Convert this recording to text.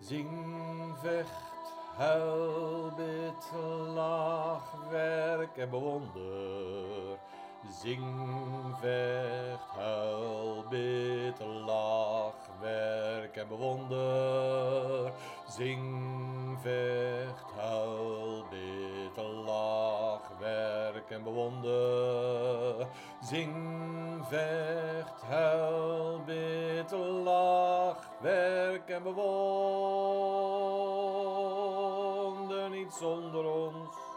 Zing, vecht, huil, bid, lach, werk en bewonder. Zing, vecht, huil, bid, lach, werk en bewonder. Zing, vecht, huil, bid, lach, werk en bewonder. Zing, vecht, huil, bid, lach, werk en bewonder. Niet zonder ons.